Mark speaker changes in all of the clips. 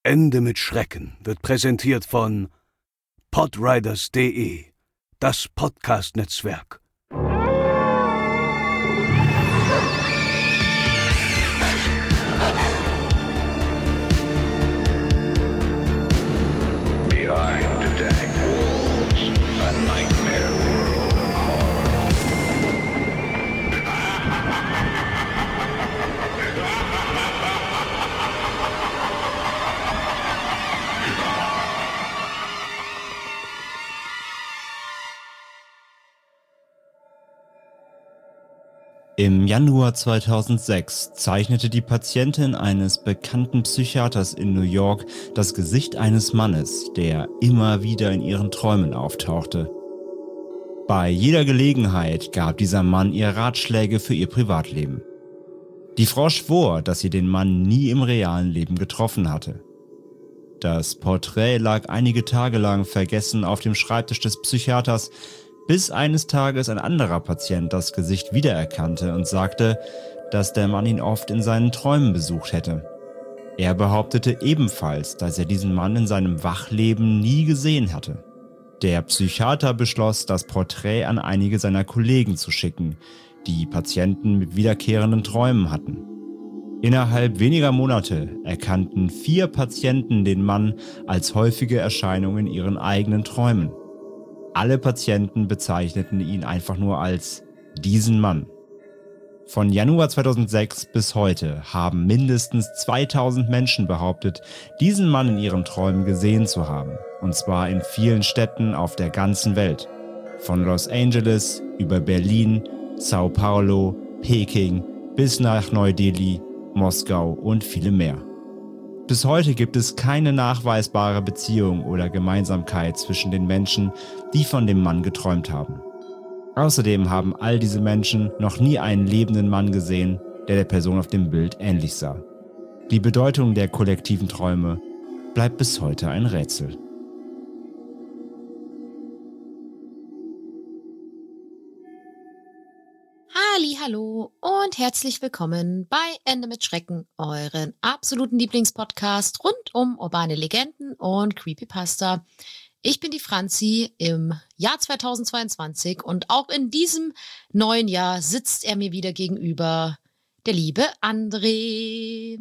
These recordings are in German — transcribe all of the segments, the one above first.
Speaker 1: Ende mit Schrecken wird präsentiert von podriders.de, das Podcast-Netzwerk.
Speaker 2: Behind the dank walls, a nightmare world of horror.
Speaker 3: Im Januar 2006 zeichnete die Patientin eines bekannten Psychiaters in New York das Gesicht eines Mannes, der immer wieder in ihren Träumen auftauchte. Bei jeder Gelegenheit gab dieser Mann ihr Ratschläge für ihr Privatleben. Die Frau schwor, dass sie den Mann nie im realen Leben getroffen hatte. Das Porträt lag einige Tage lang vergessen auf dem Schreibtisch des Psychiaters, bis eines Tages ein anderer Patient das Gesicht wiedererkannte und sagte, dass der Mann ihn oft in seinen Träumen besucht hätte. Er behauptete ebenfalls, dass er diesen Mann in seinem Wachleben nie gesehen hatte. Der Psychiater beschloss, das Porträt an einige seiner Kollegen zu schicken, die Patienten mit wiederkehrenden Träumen hatten. Innerhalb weniger Monate erkannten 4 Patienten den Mann als häufige Erscheinung in ihren eigenen Träumen. Alle Patienten bezeichneten ihn einfach nur als diesen Mann. Von Januar 2006 bis heute haben mindestens 2000 Menschen behauptet, diesen Mann in ihren Träumen gesehen zu haben. Und zwar in vielen Städten auf der ganzen Welt. Von Los Angeles über Berlin, Sao Paulo, Peking bis nach Neu-Delhi, Moskau und viele mehr. Bis heute gibt es keine nachweisbare Beziehung oder Gemeinsamkeit zwischen den Menschen, die von dem Mann geträumt haben. Außerdem haben all diese Menschen noch nie einen lebenden Mann gesehen, der Person auf dem Bild ähnlich sah. Die Bedeutung der kollektiven Träume bleibt bis heute ein Rätsel.
Speaker 4: Hallo und herzlich willkommen bei Ende mit Schrecken, euren absoluten Lieblingspodcast rund um urbane Legenden und Creepypasta. Ich bin die Franzi im Jahr 2022 und auch in diesem neuen Jahr sitzt er mir wieder gegenüber, der liebe André.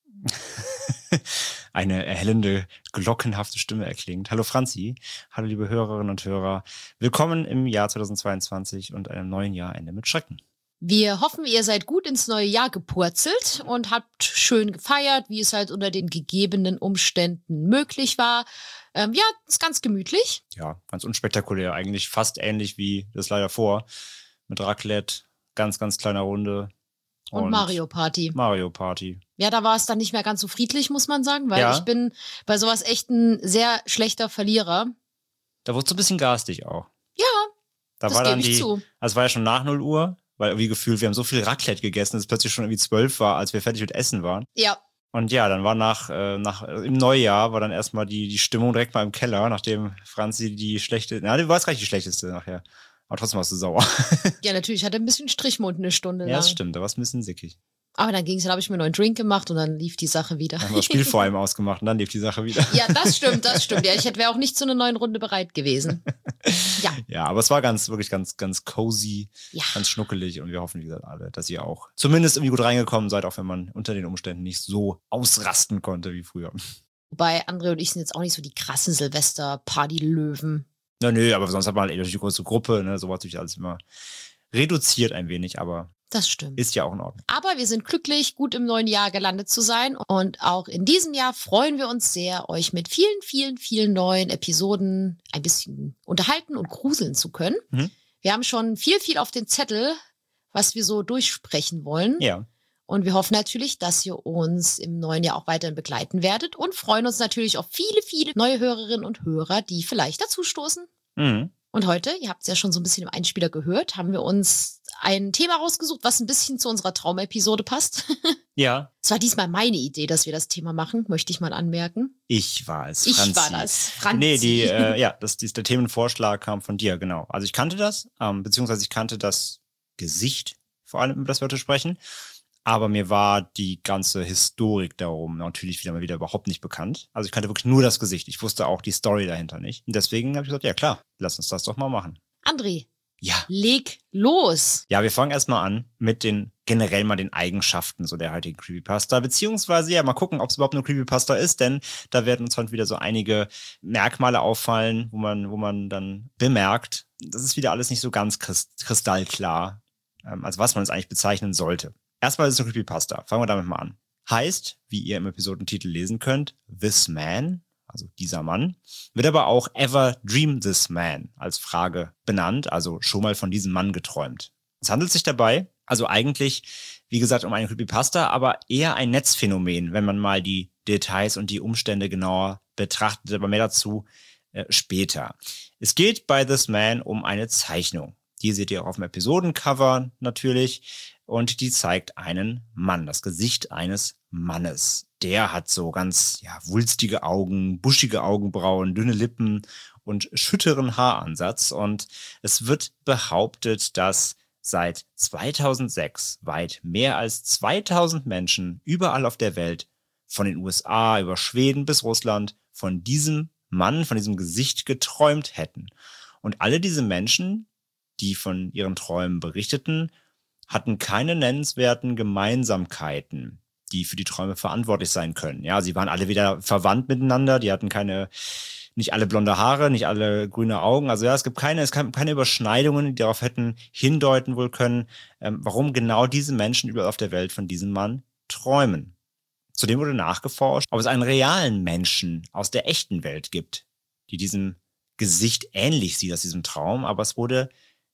Speaker 3: Eine erhellende, glockenhafte Stimme erklingt. Hallo Franzi, hallo liebe Hörerinnen und Hörer. Willkommen im Jahr 2022 und einem neuen Jahr Ende mit Schrecken.
Speaker 4: Wir hoffen, ihr seid gut ins neue Jahr gepurzelt und habt schön gefeiert, wie es halt unter den gegebenen Umständen möglich war. Ja, ist ganz gemütlich.
Speaker 3: Ja, ganz unspektakulär. Eigentlich fast ähnlich wie das leider vor. Mit Raclette, ganz, ganz kleiner Runde.
Speaker 4: Und Mario Party.
Speaker 3: Mario Party.
Speaker 4: Ja, da war es dann nicht mehr ganz so friedlich, muss man sagen, weil ich bin bei sowas echt ein sehr schlechter Verlierer.
Speaker 3: Da wurde es so ein bisschen garstig auch.
Speaker 4: Ja,
Speaker 3: da
Speaker 4: das
Speaker 3: war dann
Speaker 4: gebe ich zu.
Speaker 3: Also es war ja schon nach 0 Uhr, weil irgendwie gefühlt, wir haben so viel Raclette gegessen, dass es plötzlich schon irgendwie 12 war, als wir fertig mit Essen waren.
Speaker 4: Ja.
Speaker 3: Und ja, dann war im Neujahr war dann erstmal die Stimmung direkt mal im Keller, nachdem Franzi du warst gar nicht die schlechteste nachher. Aber trotzdem warst du sauer.
Speaker 4: Ja, natürlich, ich hatte ein bisschen Strichmund eine Stunde lang.
Speaker 3: Ja, das stimmt, da war es ein bisschen sickig.
Speaker 4: Aber dann da habe ich mir einen neuen Drink gemacht und dann lief die Sache wieder.
Speaker 3: Dann haben wir das Spiel vor allem ausgemacht und dann lief die Sache wieder.
Speaker 4: Ja, das stimmt. Ja, ich wäre auch nicht zu einer neuen Runde bereit gewesen. Ja.
Speaker 3: Ja, aber es war wirklich ganz, ganz cozy, ganz schnuckelig und wir hoffen, wie gesagt, alle, dass ihr auch zumindest irgendwie gut reingekommen seid, auch wenn man unter den Umständen nicht so ausrasten konnte wie früher.
Speaker 4: Wobei André und ich sind jetzt auch nicht so die krassen Silvester-Party-Löwen.
Speaker 3: Na, nö, aber sonst hat man halt natürlich die große Gruppe, ne, so war natürlich alles immer reduziert ein wenig, aber
Speaker 4: das stimmt.
Speaker 3: Ist ja auch in Ordnung.
Speaker 4: Aber wir sind glücklich, gut im neuen Jahr gelandet zu sein. Und auch in diesem Jahr freuen wir uns sehr, euch mit vielen, vielen, vielen neuen Episoden ein bisschen unterhalten und gruseln zu können. Mhm. Wir haben schon viel, viel auf den Zettel, was wir so durchsprechen wollen.
Speaker 3: Ja.
Speaker 4: Und wir hoffen natürlich, dass ihr uns im neuen Jahr auch weiterhin begleiten werdet und freuen uns natürlich auf viele, viele neue Hörerinnen und Hörer, die vielleicht dazustoßen.
Speaker 3: Mhm.
Speaker 4: Und heute, ihr habt es ja schon so ein bisschen im Einspieler gehört, haben wir uns ein Thema rausgesucht, was ein bisschen zu unserer Traumepisode passt.
Speaker 3: Ja.
Speaker 4: Es war diesmal meine Idee, dass wir das Thema machen, möchte ich mal anmerken.
Speaker 3: Ich war es, Franzi.
Speaker 4: Ich war das, Franzi.
Speaker 3: Nee, der Themenvorschlag kam von dir, genau. Also ich kannte das, beziehungsweise ich kannte das Gesicht, vor allem, über das wir heute sprechen. Aber mir war die ganze Historik darum natürlich mal wieder überhaupt nicht bekannt. Also ich kannte wirklich nur das Gesicht. Ich wusste auch die Story dahinter nicht. Und deswegen habe ich gesagt, ja klar, lass uns das doch mal machen.
Speaker 4: André,
Speaker 3: Ja.
Speaker 4: leg los.
Speaker 3: Ja, wir fangen erstmal an mit den Eigenschaften so der heutigen Creepypasta, beziehungsweise ja, mal gucken, ob es überhaupt eine Creepypasta ist, denn da werden uns heute wieder so einige Merkmale auffallen, wo man dann bemerkt, das ist wieder alles nicht so ganz kristallklar, also was man es eigentlich bezeichnen sollte. Erstmal ist es eine Creepypasta, fangen wir damit mal an. Heißt, wie ihr im Episodentitel lesen könnt, This Man, also dieser Mann, wird aber auch Ever Dream This Man als Frage benannt, also schon mal von diesem Mann geträumt. Es handelt sich dabei also eigentlich, wie gesagt, um eine Creepypasta, aber eher ein Netzphänomen, wenn man mal die Details und die Umstände genauer betrachtet, aber mehr dazu später. Es geht bei This Man um eine Zeichnung. Die seht ihr auch auf dem Episodencover natürlich. Und die zeigt einen Mann, das Gesicht eines Mannes. Der hat so ganz wulstige Augen, buschige Augenbrauen, dünne Lippen und schütteren Haaransatz. Und es wird behauptet, dass seit 2006 weit mehr als 2000 Menschen überall auf der Welt, von den USA über Schweden bis Russland, von diesem Mann, von diesem Gesicht geträumt hätten. Und alle diese Menschen, die von ihren Träumen berichteten, hatten keine nennenswerten Gemeinsamkeiten, die für die Träume verantwortlich sein können. Ja, sie waren alle wieder verwandt miteinander, die hatten nicht alle blonde Haare, nicht alle grüne Augen. Also ja, es gab keine Überschneidungen, die darauf hätten hindeuten wohl können, warum genau diese Menschen überall auf der Welt von diesem Mann träumen. Zudem wurde nachgeforscht, ob es einen realen Menschen aus der echten Welt gibt, die diesem Gesicht ähnlich sieht aus diesem Traum, aber es wurde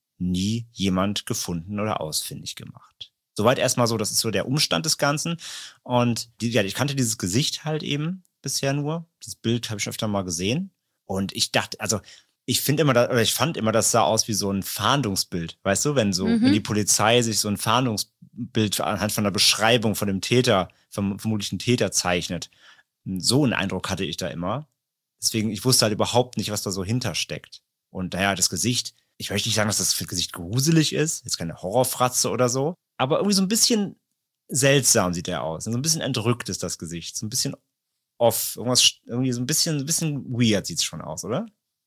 Speaker 3: nie jemand gefunden oder ausfindig gemacht. Soweit erstmal so, das ist so der Umstand des Ganzen. Und ich kannte dieses Gesicht halt eben bisher nur. Dieses Bild habe ich schon öfter mal gesehen. Und ich dachte, also ich fand immer, das sah aus wie so ein Fahndungsbild. Weißt du, wenn die Polizei sich so ein Fahndungsbild anhand von der Beschreibung von dem Täter, vom vermutlichen Täter zeichnet. So einen Eindruck hatte ich da immer. Deswegen, ich wusste halt überhaupt nicht, was da so hintersteckt. Und naja, das Gesicht, ich möchte nicht sagen, dass das Gesicht gruselig ist, jetzt keine Horrorfratze oder so, aber irgendwie so ein bisschen seltsam sieht er aus. So ein bisschen entrückt ist das Gesicht, so ein bisschen off, irgendwie so ein bisschen weird sieht es schon aus, oder?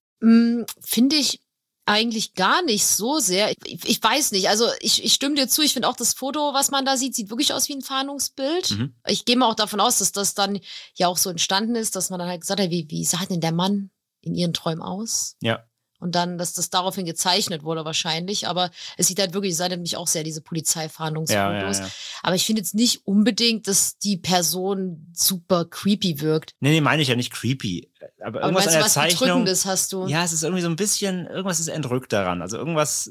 Speaker 4: Finde ich eigentlich gar nicht so sehr. Ich weiß nicht, also ich stimme dir zu, ich finde auch das Foto, was man da sieht wirklich aus wie ein Fahndungsbild. Mhm. Ich gehe mal auch davon aus, dass das dann ja auch so entstanden ist, dass man dann halt gesagt hat, wie sah denn der Mann in ihren Träumen aus?
Speaker 3: Ja.
Speaker 4: Und dann, dass das daraufhin gezeichnet wurde wahrscheinlich. Aber es sieht halt wirklich, es erinnert mich auch sehr, diese Polizeifahndungsfotos. Ja. Aber ich finde jetzt nicht unbedingt, dass die Person super creepy wirkt.
Speaker 3: Nee, meine ich ja nicht creepy. Aber irgendwas an der Zeichnung.
Speaker 4: Bedrückendes hast du?
Speaker 3: Ja, es ist irgendwie so ein bisschen, irgendwas ist entrückt daran. Also irgendwas,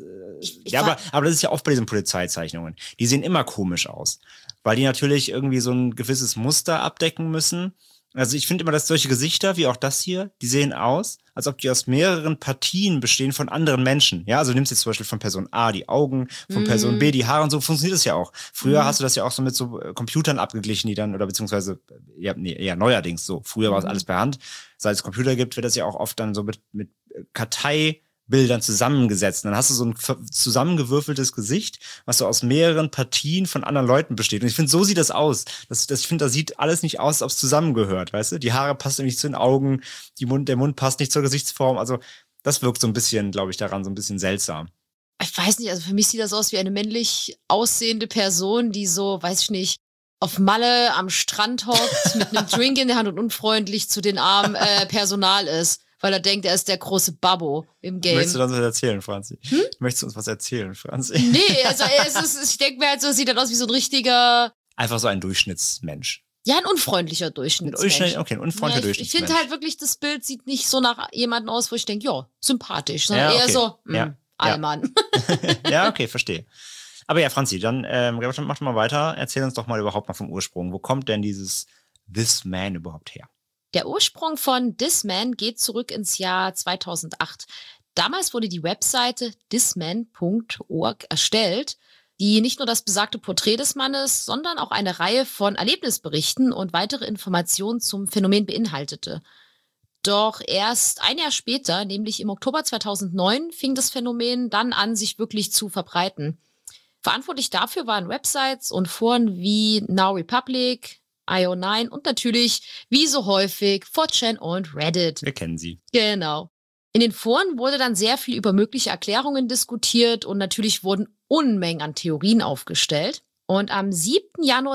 Speaker 3: aber das ist ja oft bei diesen Polizeizeichnungen. Die sehen immer komisch aus. Weil die natürlich irgendwie so ein gewisses Muster abdecken müssen. Also ich finde immer, dass solche Gesichter, wie auch das hier, die sehen aus, als ob die aus mehreren Partien bestehen von anderen Menschen. Ja, also du nimmst jetzt zum Beispiel von Person A die Augen, von Person B die Haare und so funktioniert das ja auch. Früher hast du das ja auch so mit so Computern abgeglichen, die dann, oder beziehungsweise, eher neuerdings so. Früher war es alles per Hand. Seit es Computer gibt, wird das ja auch oft dann so mit Karteibildern zusammengesetzt. Und dann hast du so ein zusammengewürfeltes Gesicht, was so aus mehreren Partien von anderen Leuten besteht. Und ich finde, so sieht das aus. Ich finde, da sieht alles nicht aus, als ob es zusammengehört, weißt du? Die Haare passen nicht zu den Augen, der Mund passt nicht zur Gesichtsform. Also das wirkt so ein bisschen, glaube ich, daran so ein bisschen seltsam.
Speaker 4: Ich weiß nicht, also für mich sieht das aus wie eine männlich aussehende Person, die so, weiß ich nicht, auf Malle am Strand hockt, mit einem Drink in der Hand und unfreundlich zu den armen Personal ist. Weil er denkt, er ist der große Babbo im Game.
Speaker 3: Möchtest du uns was erzählen, Franzi? Möchtest du uns was erzählen, Franzi?
Speaker 4: Nee, also ich denke mir halt so, es sieht dann aus wie so ein richtiger...
Speaker 3: Einfach so ein Durchschnittsmensch.
Speaker 4: Ja, ein unfreundlicher Durchschnittsmensch.
Speaker 3: Okay, ein unfreundlicher Durchschnittsmensch.
Speaker 4: Ich finde halt wirklich, das Bild sieht nicht so nach jemandem aus, wo ich denke, ja, sympathisch, sondern eher so, Allmann.
Speaker 3: Ja, okay, verstehe. Aber ja, Franzi, dann mach doch mal weiter. Erzähl uns doch mal überhaupt mal vom Ursprung. Wo kommt denn dieses This Man überhaupt her?
Speaker 4: Der Ursprung von This Man geht zurück ins Jahr 2008. Damals wurde die Webseite thisman.org erstellt, die nicht nur das besagte Porträt des Mannes, sondern auch eine Reihe von Erlebnisberichten und weitere Informationen zum Phänomen beinhaltete. Doch erst ein Jahr später, nämlich im Oktober 2009, fing das Phänomen dann an, sich wirklich zu verbreiten. Verantwortlich dafür waren Websites und Foren wie Now Republic, IO9 und natürlich, wie so häufig, 4chan und Reddit.
Speaker 3: Wir kennen sie.
Speaker 4: Genau. In den Foren wurde dann sehr viel über mögliche Erklärungen diskutiert und natürlich wurden Unmengen an Theorien aufgestellt. Und am 7. Januar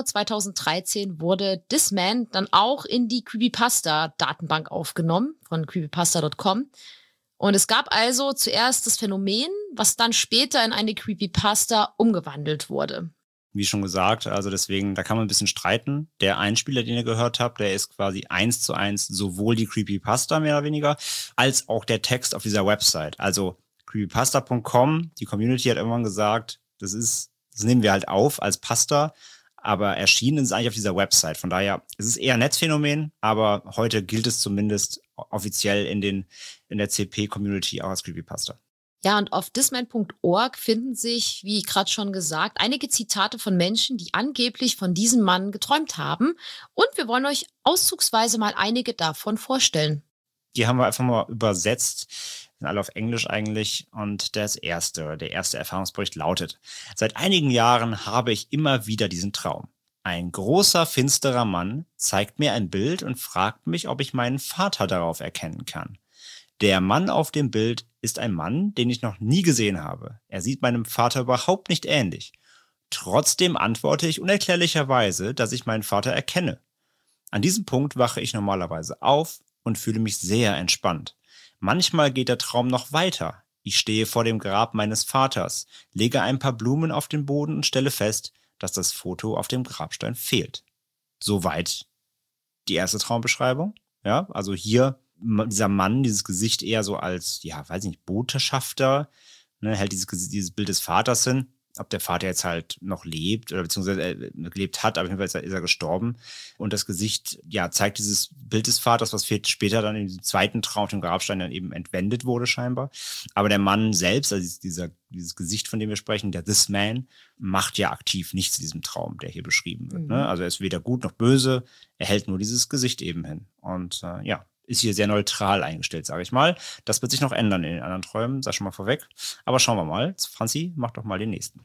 Speaker 4: 2013 wurde This Man dann auch in die Creepypasta-Datenbank aufgenommen von creepypasta.com. Und es gab also zuerst das Phänomen, was dann später in eine Creepypasta umgewandelt wurde.
Speaker 3: Wie schon gesagt, also deswegen, da kann man ein bisschen streiten. Der Einspieler, den ihr gehört habt, der ist quasi 1:1 sowohl die Creepypasta mehr oder weniger, als auch der Text auf dieser Website. Also creepypasta.com, die Community hat irgendwann gesagt, das nehmen wir halt auf als Pasta, aber erschienen ist es eigentlich auf dieser Website. Von daher, es ist eher ein Netzphänomen, aber heute gilt es zumindest offiziell in der CP-Community auch als Creepypasta.
Speaker 4: Ja, und auf thisman.org finden sich, wie gerade schon gesagt, einige Zitate von Menschen, die angeblich von diesem Mann geträumt haben. Und wir wollen euch auszugsweise mal einige davon vorstellen.
Speaker 3: Die haben wir einfach mal übersetzt, sind alle auf Englisch eigentlich. Und der erste Erfahrungsbericht lautet: Seit einigen Jahren habe ich immer wieder diesen Traum. Ein großer, finsterer Mann zeigt mir ein Bild und fragt mich, ob ich meinen Vater darauf erkennen kann. Der Mann auf dem Bild ist ein Mann, den ich noch nie gesehen habe. Er sieht meinem Vater überhaupt nicht ähnlich. Trotzdem antworte ich unerklärlicherweise, dass ich meinen Vater erkenne. An diesem Punkt wache ich normalerweise auf und fühle mich sehr entspannt. Manchmal geht der Traum noch weiter. Ich stehe vor dem Grab meines Vaters, lege ein paar Blumen auf den Boden und stelle fest, dass das Foto auf dem Grabstein fehlt. Soweit die erste Traumbeschreibung. Ja, also hier dieser Mann, dieses Gesicht eher so als, ja, weiß ich nicht, Botschafter, ne, hält dieses Bild des Vaters hin. Ob der Vater jetzt halt noch lebt oder beziehungsweise gelebt hat, aber auf jeden Fall ist er gestorben. Und das Gesicht, ja, zeigt dieses Bild des Vaters, was später dann in diesem zweiten Traum auf dem Grabstein dann eben entwendet wurde scheinbar. Aber der Mann selbst, also dieses Gesicht, von dem wir sprechen, der This Man, macht ja aktiv nichts zu diesem Traum, der hier beschrieben wird. Ne? Also er ist weder gut noch böse, er hält nur dieses Gesicht eben hin. Und ist hier sehr neutral eingestellt, sage ich mal. Das wird sich noch ändern in den anderen Träumen, sag schon mal vorweg. Aber schauen wir mal. Franzi, mach doch mal den nächsten.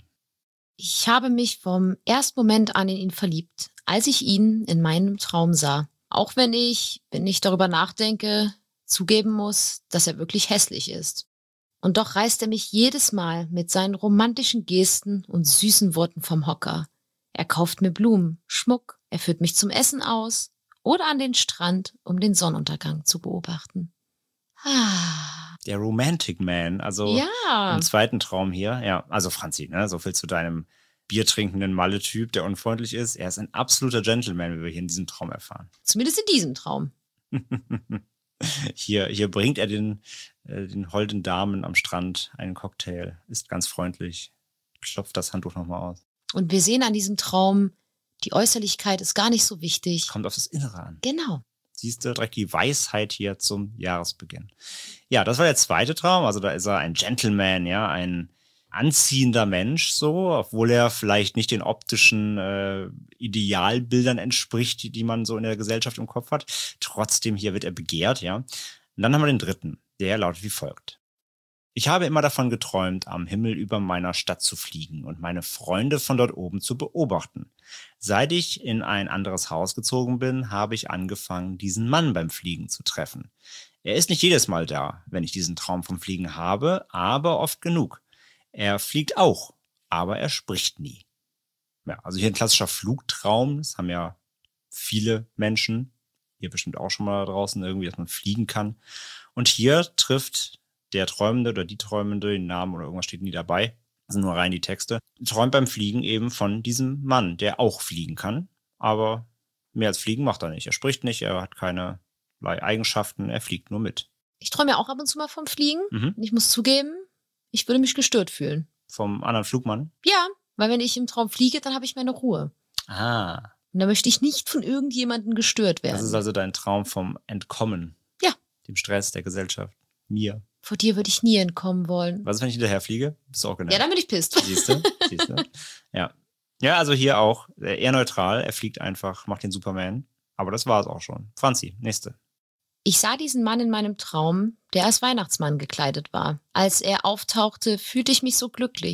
Speaker 4: Ich habe mich vom ersten Moment an in ihn verliebt, als ich ihn in meinem Traum sah. Auch wenn ich darüber nachdenke, zugeben muss, dass er wirklich hässlich ist. Und doch reißt er mich jedes Mal mit seinen romantischen Gesten und süßen Worten vom Hocker. Er kauft mir Blumen, Schmuck, er führt mich zum Essen aus oder an den Strand, um den Sonnenuntergang zu beobachten.
Speaker 3: Der Romantic Man, also
Speaker 4: ja.
Speaker 3: Im zweiten Traum hier. Ja, also Franzi, ne, so viel zu deinem biertrinkenden Malle-Typ, der unfreundlich ist. Er ist ein absoluter Gentleman, wie wir hier in diesem Traum erfahren.
Speaker 4: Zumindest in diesem Traum.
Speaker 3: Hier bringt er den holden Damen am Strand einen Cocktail, ist ganz freundlich, klopft das Handtuch nochmal aus.
Speaker 4: Und wir sehen an diesem Traum, die Äußerlichkeit ist gar nicht so wichtig.
Speaker 3: Kommt auf das Innere an.
Speaker 4: Genau.
Speaker 3: Siehst du, direkt die Weisheit hier zum Jahresbeginn. Ja, das war der zweite Traum. Also da ist er ein Gentleman, ja, ein anziehender Mensch, so, obwohl er vielleicht nicht den optischen Idealbildern entspricht, die man so in der Gesellschaft im Kopf hat. Trotzdem, hier wird er begehrt, ja. Und dann haben wir den dritten, der lautet wie folgt. Ich habe immer davon geträumt, am Himmel über meiner Stadt zu fliegen und meine Freunde von dort oben zu beobachten. Seit ich in ein anderes Haus gezogen bin, habe ich angefangen, diesen Mann beim Fliegen zu treffen. Er ist nicht jedes Mal da, wenn ich diesen Traum vom Fliegen habe, aber oft genug. Er fliegt auch, aber er spricht nie. Ja, also hier ein klassischer Flugtraum, das haben ja viele Menschen, hier bestimmt auch schon mal da draußen irgendwie, dass man fliegen kann. Und hier trifft der Träumende oder die Träumende, den Namen oder irgendwas steht nie dabei, das sind nur rein die Texte, träumt beim Fliegen eben von diesem Mann, der auch fliegen kann, aber mehr als fliegen macht er nicht. Er spricht nicht, er hat keine Eigenschaften, er fliegt nur mit.
Speaker 4: Ich träume ja auch ab und zu mal vom Fliegen. Und ich muss zugeben, ich würde mich gestört fühlen.
Speaker 3: Vom anderen Flugmann?
Speaker 4: Ja, weil wenn ich im Traum fliege, dann habe ich meine Ruhe.
Speaker 3: Ah.
Speaker 4: Und da möchte ich nicht von irgendjemandem gestört werden.
Speaker 3: Das ist also dein Traum vom Entkommen.
Speaker 4: Ja.
Speaker 3: Dem Stress der Gesellschaft. Mir.
Speaker 4: Vor dir würde ich nie entkommen wollen.
Speaker 3: Was ist, wenn ich hinterher fliege? Bist du auch genervt?
Speaker 4: Ja, dann bin ich pisst.
Speaker 3: Siehst du? Ja. Ja, also hier auch eher neutral. Er fliegt einfach, macht den Superman. Aber das war es auch schon. Franzi, nächste.
Speaker 4: Ich sah diesen Mann in meinem Traum, der als Weihnachtsmann gekleidet war. Als er auftauchte, fühlte ich mich so glücklich.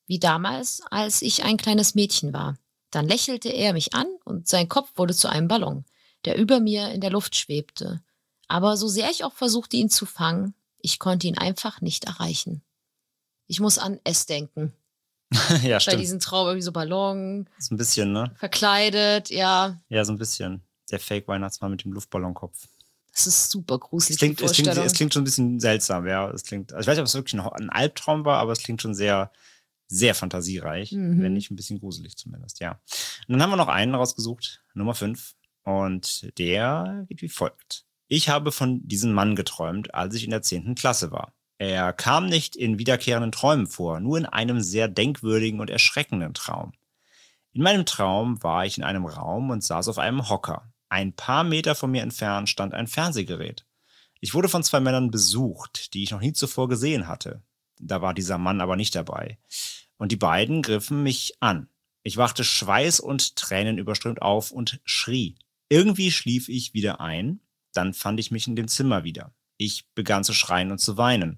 Speaker 4: wie damals, als ich ein kleines Mädchen war. Dann lächelte er mich an und sein Kopf wurde zu einem Ballon, der über mir in der Luft schwebte. Aber so sehr ich auch versuchte, ihn zu fangen, ich konnte ihn einfach nicht erreichen. Ich muss an S denken.
Speaker 3: Ja,
Speaker 4: Bei
Speaker 3: stimmt.
Speaker 4: diesem Traum irgendwie so Ballon,
Speaker 3: So ein bisschen, ne?
Speaker 4: verkleidet, ja.
Speaker 3: Ja, so ein bisschen. Der Fake-Weihnachtsmann mit dem Luftballonkopf.
Speaker 4: Das ist super gruselig,
Speaker 3: Es klingt,
Speaker 4: die
Speaker 3: es, klingt,
Speaker 4: Vorstellung.
Speaker 3: es klingt schon ein bisschen seltsam, ja. Es klingt, also ich weiß nicht, ob es wirklich ein Albtraum war, aber es klingt schon sehr, sehr fantasiereich, wenn nicht ein bisschen gruselig zumindest, ja. Und dann haben wir noch einen rausgesucht, Nummer 5. Und der geht wie folgt. Ich habe von diesem Mann geträumt, als ich in der 10. Klasse war. Er kam nicht in wiederkehrenden Träumen vor, nur in einem sehr denkwürdigen und erschreckenden Traum. In meinem Traum war ich in einem Raum und saß auf einem Hocker. Ein paar Meter von mir entfernt stand ein Fernsehgerät. Ich wurde von 2 Männern besucht, die ich noch nie zuvor gesehen hatte. Da war dieser Mann aber nicht dabei. Und die beiden griffen mich an. Ich wachte Schweiß und Tränen überströmt auf und schrie. Irgendwie schlief ich wieder ein, dann fand ich mich in dem Zimmer wieder. Ich begann zu schreien und zu weinen.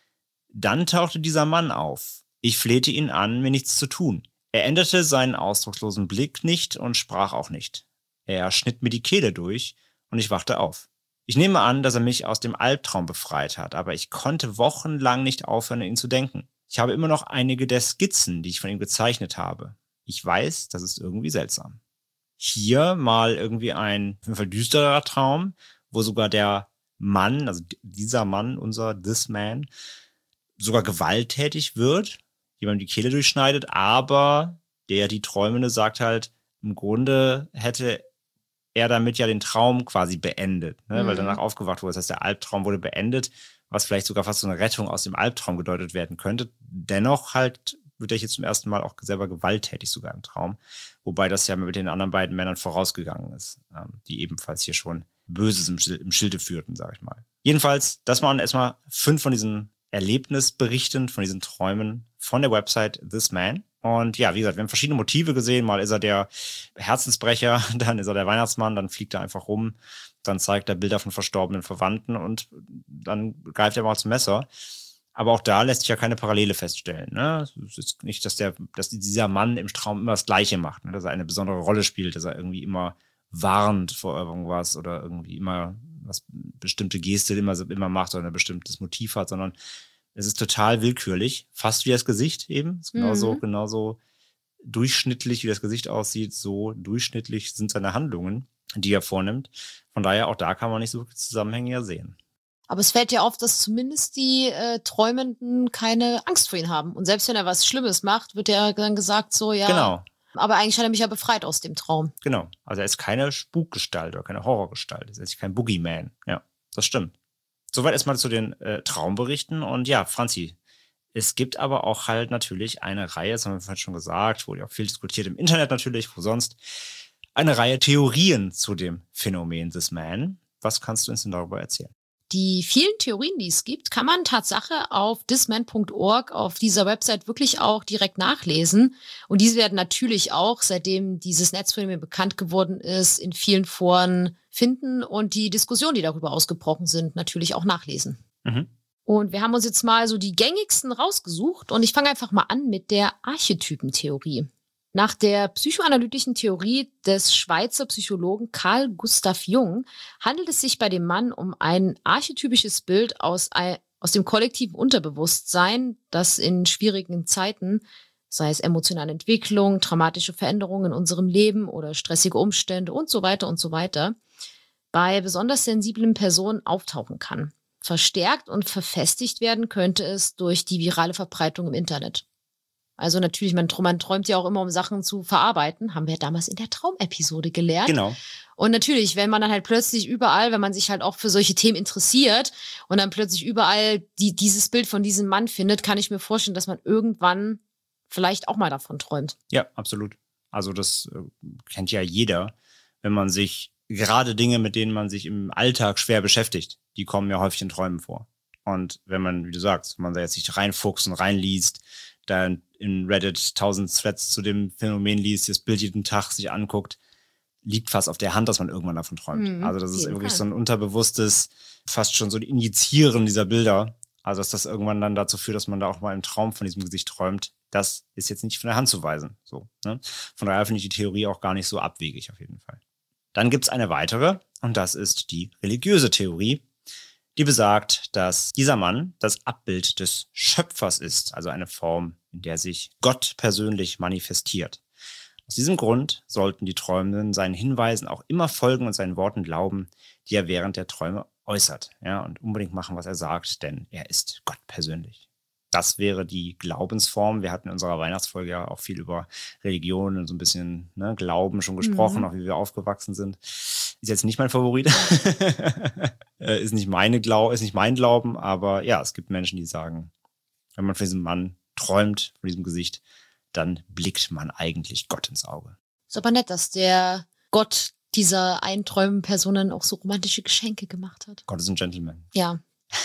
Speaker 3: Dann tauchte dieser Mann auf. Ich flehte ihn an, mir nichts zu tun. Er änderte seinen ausdruckslosen Blick nicht und sprach auch nicht. Er schnitt mir die Kehle durch und ich wachte auf. Ich nehme an, dass er mich aus dem Albtraum befreit hat, aber ich konnte wochenlang nicht aufhören, an ihn zu denken. Ich habe immer noch einige der Skizzen, die ich von ihm gezeichnet habe. Ich weiß, das ist irgendwie seltsam. Hier mal irgendwie ein auf jeden Fall düsterer Traum, wo sogar der Mann, also dieser Mann, this man, sogar gewalttätig wird, jemandem die Kehle durchschneidet, aber die Träumende sagt halt, im Grunde hätte er damit ja den Traum quasi beendet, ne? Weil danach aufgewacht wurde. Das heißt, der Albtraum wurde beendet, was vielleicht sogar fast so eine Rettung aus dem Albtraum gedeutet werden könnte. Dennoch halt wird er hier zum ersten Mal auch selber gewalttätig sogar im Traum, wobei das ja mit den anderen beiden Männern vorausgegangen ist, die ebenfalls hier schon Böses im Schilde führten, sag ich mal. Jedenfalls, das waren erstmal 5 von diesen Erlebnisberichten, von diesen Träumen von der Website This Man. Und ja, wie gesagt, wir haben verschiedene Motive gesehen. Mal ist er der Herzensbrecher, dann ist er der Weihnachtsmann, dann fliegt er einfach rum, dann zeigt er Bilder von verstorbenen Verwandten und dann greift er mal zum Messer. Aber auch da lässt sich ja keine Parallele feststellen. Ne? Es ist nicht, dass dieser Mann im Traum immer das Gleiche macht, ne? Dass er eine besondere Rolle spielt, dass er irgendwie immer warnt vor irgendwas oder irgendwie immer was bestimmte Geste immer macht oder ein bestimmtes Motiv hat, sondern es ist total willkürlich, fast wie das Gesicht eben. Ist genauso durchschnittlich, wie das Gesicht aussieht, so durchschnittlich sind seine Handlungen, die er vornimmt. Von daher auch da kann man nicht so viele Zusammenhänge ja sehen.
Speaker 4: Aber es fällt ja auf, dass zumindest die Träumenden keine Angst vor ihm haben. Und selbst wenn er was Schlimmes macht, wird ja dann gesagt so, ja,
Speaker 3: Genau.
Speaker 4: Aber eigentlich hat er mich ja befreit aus dem Traum.
Speaker 3: Genau. Also er ist keine Spukgestalt oder keine Horrorgestalt. Er ist kein Boogeyman. Ja, das stimmt. Soweit erstmal zu den Traumberichten. Und ja, Franzi, es gibt aber auch halt natürlich eine Reihe, das haben wir vorhin schon gesagt, wurde ja auch viel diskutiert im Internet natürlich, wo sonst, eine Reihe Theorien zu dem Phänomen This Man. Was kannst du uns denn darüber erzählen?
Speaker 4: Die vielen Theorien, die es gibt, kann man Tatsache auf thisman.org auf dieser Website wirklich auch direkt nachlesen. Und diese werden natürlich auch, seitdem dieses Netzphänomen bekannt geworden ist, in vielen Foren finden und die Diskussionen, die darüber ausgebrochen sind, natürlich auch nachlesen.
Speaker 3: Mhm.
Speaker 4: Und wir haben uns jetzt mal so die gängigsten rausgesucht und ich fange einfach mal an mit der Archetypentheorie. Nach der psychoanalytischen Theorie des Schweizer Psychologen Carl Gustav Jung handelt es sich bei dem Mann um ein archetypisches Bild aus dem kollektiven Unterbewusstsein, das in schwierigen Zeiten, sei es emotionale Entwicklung, traumatische Veränderungen in unserem Leben oder stressige Umstände und so weiter, bei besonders sensiblen Personen auftauchen kann. Verstärkt und verfestigt werden könnte es durch die virale Verbreitung im Internet. Also natürlich, man träumt ja auch immer, um Sachen zu verarbeiten. Haben wir damals in der Traumepisode gelernt.
Speaker 3: Genau.
Speaker 4: Und natürlich, wenn man dann halt plötzlich überall, wenn man sich halt auch für solche Themen interessiert und dann plötzlich überall dieses Bild von diesem Mann findet, kann ich mir vorstellen, dass man irgendwann vielleicht auch mal davon träumt.
Speaker 3: Ja, absolut. Also das kennt ja jeder, wenn man sich gerade Dinge, mit denen man sich im Alltag schwer beschäftigt, die kommen ja häufig in Träumen vor. Und wenn man, wie du sagst, wenn man da jetzt sich reinfuchst und reinliest, dann in Reddit 1000 Threads zu dem Phänomen liest, das Bild jeden Tag sich anguckt, liegt fast auf der Hand, dass man irgendwann davon träumt. Also das ist wirklich so ein unterbewusstes, fast schon so ein Injizieren dieser Bilder. Also dass das irgendwann dann dazu führt, dass man da auch mal im Traum von diesem Gesicht träumt. Das ist jetzt nicht von der Hand zu weisen. So, ne? Von daher finde ich die Theorie auch gar nicht so abwegig auf jeden Fall. Dann gibt es eine weitere und das ist die religiöse Theorie, die besagt, dass dieser Mann das Abbild des Schöpfers ist, also eine Form, in der sich Gott persönlich manifestiert. Aus diesem Grund sollten die Träumenden seinen Hinweisen auch immer folgen und seinen Worten glauben, die er während der Träume äußert. Ja, und unbedingt machen, was er sagt, denn er ist Gott persönlich. Das wäre die Glaubensform. Wir hatten in unserer Weihnachtsfolge ja auch viel über Religion und so ein bisschen Glauben schon gesprochen, auch wie wir aufgewachsen sind. Ist jetzt nicht mein Favorit. Ist nicht mein Glauben, aber ja, es gibt Menschen, die sagen, wenn man von diesem Mann träumt, von diesem Gesicht, dann blickt man eigentlich Gott ins Auge.
Speaker 4: Ist aber nett, dass der Gott dieser einträumenden Personen auch so romantische Geschenke gemacht hat.
Speaker 3: Gott ist ein Gentleman.
Speaker 4: Ja.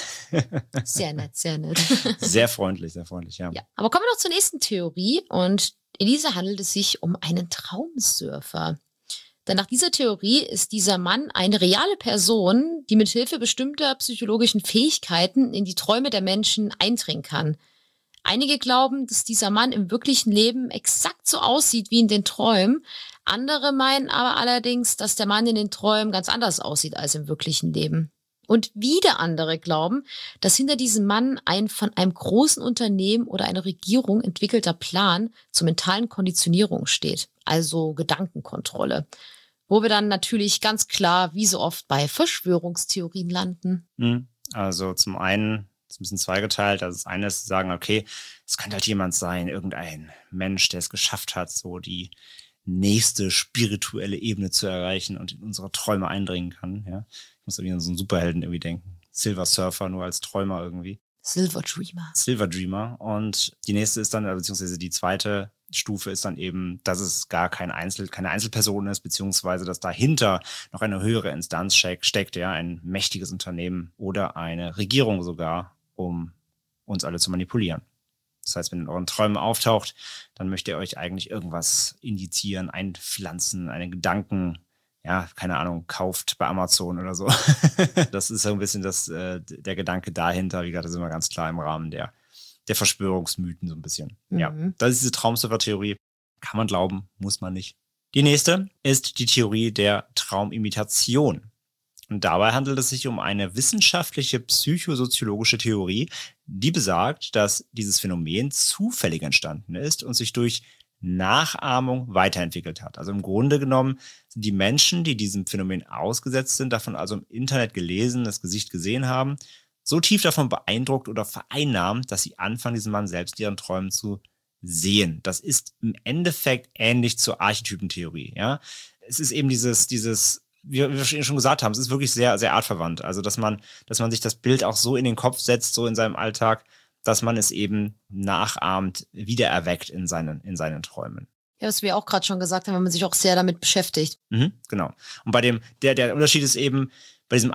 Speaker 4: Sehr nett, sehr nett.
Speaker 3: Sehr freundlich, ja.
Speaker 4: Ja. Aber kommen wir noch zur nächsten Theorie und in dieser handelt es sich um einen Traumsurfer. Denn nach dieser Theorie ist dieser Mann eine reale Person, die mit Hilfe bestimmter psychologischen Fähigkeiten in die Träume der Menschen eindringen kann. Einige glauben, dass dieser Mann im wirklichen Leben exakt so aussieht wie in den Träumen. Andere meinen aber allerdings, dass der Mann in den Träumen ganz anders aussieht als im wirklichen Leben. Und wieder andere glauben, dass hinter diesem Mann ein von einem großen Unternehmen oder einer Regierung entwickelter Plan zur mentalen Konditionierung steht, also Gedankenkontrolle. Wo wir dann natürlich ganz klar, wie so oft, bei Verschwörungstheorien landen.
Speaker 3: Also zum einen ist ein bisschen zweigeteilt. Also das eine ist zu sagen, okay, es könnte halt jemand sein, irgendein Mensch, der es geschafft hat, so die nächste spirituelle Ebene zu erreichen und in unsere Träume eindringen kann. Ja? Ich muss irgendwie an so einen Superhelden irgendwie denken. Silver Surfer, nur als Träumer irgendwie.
Speaker 4: Silver Dreamer.
Speaker 3: Und die nächste ist dann, beziehungsweise die zweite Stufe ist dann eben, dass es gar keine Einzelperson ist, beziehungsweise dass dahinter noch eine höhere Instanz steckt, ja, ein mächtiges Unternehmen oder eine Regierung sogar, um uns alle zu manipulieren. Das heißt, wenn in euren Träumen auftaucht, dann möchtet ihr euch eigentlich irgendwas indizieren, einpflanzen, einen Gedanken, ja, keine Ahnung, kauft bei Amazon oder so. Das ist so ein bisschen der Gedanke dahinter. Wie gesagt, das ist immer ganz klar im Rahmen der Verschwörungsmythen so ein bisschen. Ja, das ist diese Traumsurfer-Theorie. Kann man glauben, muss man nicht. Die nächste ist die Theorie der Traumimitation. Und dabei handelt es sich um eine wissenschaftliche psychosoziologische Theorie, die besagt, dass dieses Phänomen zufällig entstanden ist und sich durch Nachahmung weiterentwickelt hat. Also im Grunde genommen sind die Menschen, die diesem Phänomen ausgesetzt sind, davon also im Internet gelesen, das Gesicht gesehen haben, so tief davon beeindruckt oder vereinnahmt, dass sie anfangen, diesen Mann selbst in ihren Träumen zu sehen. Das ist im Endeffekt ähnlich zur Archetypentheorie. Ja? Es ist eben dieses wie wir schon gesagt haben, es ist wirklich sehr, sehr artverwandt. Also, dass man sich das Bild auch so in den Kopf setzt, so in seinem Alltag, dass man es eben nachahmt, wiedererweckt in seinen Träumen.
Speaker 4: Ja, was wir auch gerade schon gesagt haben, wenn man sich auch sehr damit beschäftigt.
Speaker 3: Genau. Und bei der Unterschied ist eben, bei diesem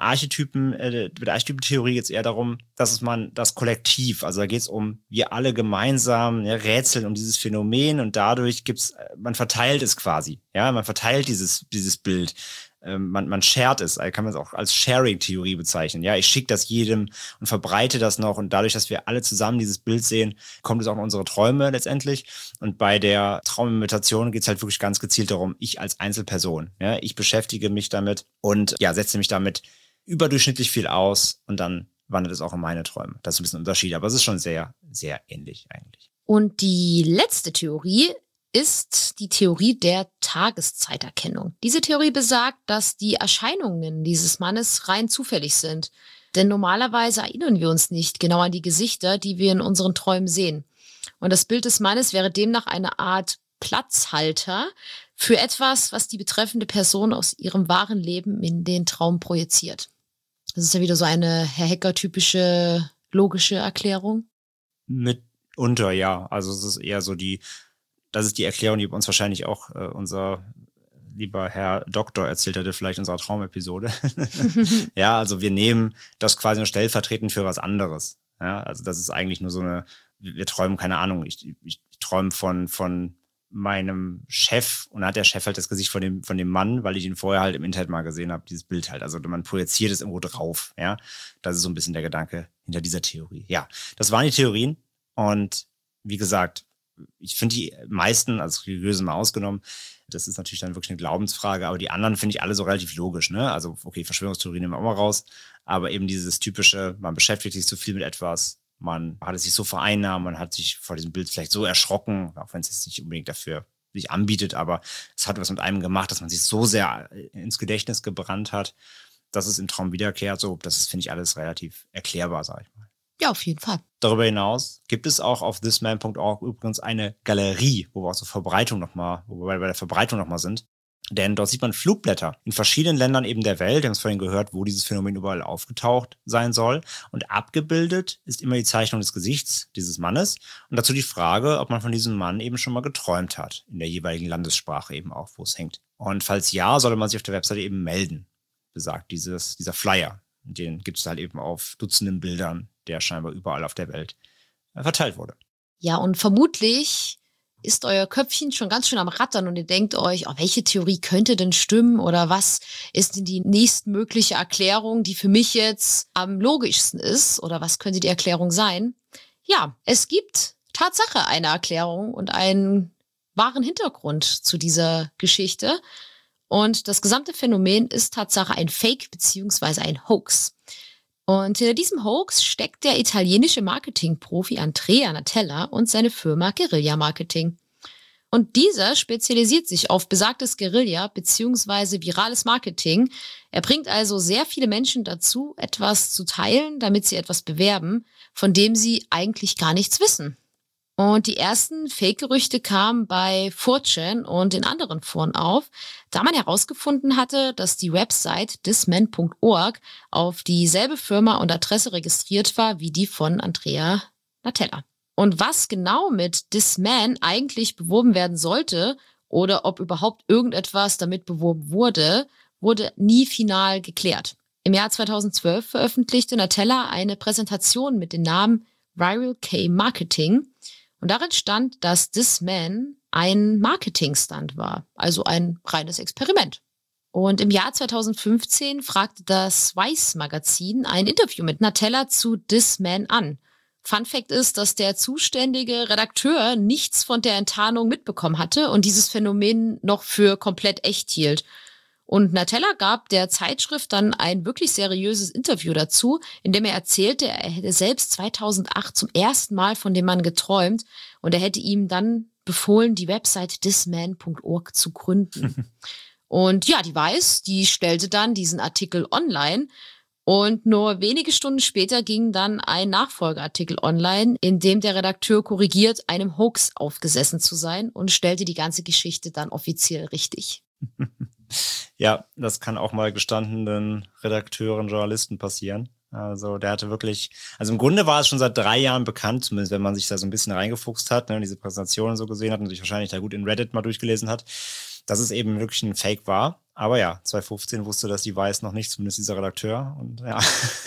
Speaker 3: bei der Archetypentheorie geht es eher darum, dass man das Kollektiv, also da geht es um, wir alle gemeinsam rätseln um dieses Phänomen und dadurch man verteilt es quasi. Ja, man verteilt dieses Bild. Man shared es, kann man es auch als Sharing-Theorie bezeichnen. Ja, ich schicke das jedem und verbreite das noch und dadurch, dass wir alle zusammen dieses Bild sehen, kommt es auch in unsere Träume letztendlich. Und bei der Traumimitation geht es halt wirklich ganz gezielt darum, ich als Einzelperson, ja, ich beschäftige mich damit und ja, setze mich damit überdurchschnittlich viel aus und dann wandert es auch in meine Träume. Das ist ein bisschen ein Unterschied, aber es ist schon sehr, sehr ähnlich eigentlich.
Speaker 4: Und die letzte Theorie ist die Theorie der Tageszeiterkennung. Diese Theorie besagt, dass die Erscheinungen dieses Mannes rein zufällig sind. Denn normalerweise erinnern wir uns nicht genau an die Gesichter, die wir in unseren Träumen sehen. Und das Bild des Mannes wäre demnach eine Art Platzhalter für etwas, was die betreffende Person aus ihrem wahren Leben in den Traum projiziert. Das ist ja wieder so eine Herr Hecker-typische logische Erklärung.
Speaker 3: Mitunter, ja. Also es ist eher so das ist die Erklärung, die uns wahrscheinlich auch unser lieber Herr Doktor erzählt hatte, vielleicht in unserer Traumepisode. Ja, also wir nehmen das quasi nur stellvertretend für was anderes. Ja, also das ist eigentlich nur wir träumen, keine Ahnung, ich träume von meinem Chef und dann hat der Chef halt das Gesicht von dem Mann, weil ich ihn vorher halt im Internet mal gesehen habe, dieses Bild halt. Also man projiziert es irgendwo drauf. Ja, das ist so ein bisschen der Gedanke hinter dieser Theorie. Ja, das waren die Theorien und wie gesagt, ich finde die meisten, also religiöse mal ausgenommen, das ist natürlich dann wirklich eine Glaubensfrage, aber die anderen finde ich alle so relativ logisch, ne? Also, okay, Verschwörungstheorien nehmen wir auch mal raus, aber eben dieses typische, man beschäftigt sich zu viel mit etwas, man hat es sich so vereinnahmt, man hat sich vor diesem Bild vielleicht so erschrocken, auch wenn es jetzt nicht unbedingt dafür sich anbietet, aber es hat was mit einem gemacht, dass man sich so sehr ins Gedächtnis gebrannt hat, dass es im Traum wiederkehrt. So, das ist, finde ich, alles relativ erklärbar, sage ich mal.
Speaker 4: Ja, auf jeden Fall.
Speaker 3: Darüber hinaus gibt es auch auf thisman.org übrigens eine Galerie, wo wir auch so wo wir bei der Verbreitung nochmal sind. Denn dort sieht man Flugblätter in verschiedenen Ländern eben der Welt. Wir haben es vorhin gehört, wo dieses Phänomen überall aufgetaucht sein soll. Und abgebildet ist immer die Zeichnung des Gesichts dieses Mannes. Und dazu die Frage, ob man von diesem Mann eben schon mal geträumt hat. In der jeweiligen Landessprache eben auch, wo es hängt. Und falls ja, sollte man sich auf der Webseite eben melden, besagt dieser Flyer. Den gibt es halt eben auf Dutzenden Bildern, der scheinbar überall auf der Welt verteilt wurde.
Speaker 4: Ja, und vermutlich ist euer Köpfchen schon ganz schön am Rattern und ihr denkt euch, welche Theorie könnte denn stimmen oder was ist denn die nächstmögliche Erklärung, die für mich jetzt am logischsten ist oder was könnte die Erklärung sein? Ja, es gibt Tatsache eine Erklärung und einen wahren Hintergrund zu dieser Geschichte und das gesamte Phänomen ist Tatsache ein Fake beziehungsweise ein Hoax. Und hinter diesem Hoax steckt der italienische Marketingprofi Andrea Natella und seine Firma Guerilla Marketing. Und dieser spezialisiert sich auf besagtes Guerilla bzw. virales Marketing. Er bringt also sehr viele Menschen dazu, etwas zu teilen, damit sie etwas bewerben, von dem sie eigentlich gar nichts wissen. Und die ersten Fake-Gerüchte kamen bei 4chan und in anderen Foren auf, da man herausgefunden hatte, dass die Website thisman.org auf dieselbe Firma und Adresse registriert war wie die von Andrea Natella. Und was genau mit Thisman eigentlich beworben werden sollte oder ob überhaupt irgendetwas damit beworben wurde, wurde nie final geklärt. Im Jahr 2012 veröffentlichte Natella eine Präsentation mit dem Namen Viral K Marketing. Und darin stand, dass Thisman ein Marketing-Stunt war, also ein reines Experiment. Und im Jahr 2015 fragte das Vice-Magazin ein Interview mit Natella zu Thisman an. Fun Fact ist, dass der zuständige Redakteur nichts von der Enttarnung mitbekommen hatte und dieses Phänomen noch für komplett echt hielt. Und Natella gab der Zeitschrift dann ein wirklich seriöses Interview dazu, in dem er erzählte, er hätte selbst 2008 zum ersten Mal von dem Mann geträumt und er hätte ihm dann befohlen, die Website thisman.org zu gründen. Und ja, die Vice, die stellte dann diesen Artikel online und nur wenige Stunden später ging dann ein Nachfolgeartikel online, in dem der Redakteur korrigiert, einem Hoax aufgesessen zu sein und stellte die ganze Geschichte dann offiziell richtig.
Speaker 3: Ja, das kann auch mal gestandenen Redakteuren, Journalisten passieren. Also der hatte wirklich, also im Grunde war es schon seit 3 Jahren bekannt, zumindest wenn man sich da so ein bisschen reingefuchst hat, ne, diese Präsentationen so gesehen hat und sich wahrscheinlich da gut in Reddit mal durchgelesen hat, dass es eben wirklich ein Fake war. Aber ja, 2015 wusste das die Vice noch nicht, zumindest dieser Redakteur. Und ja,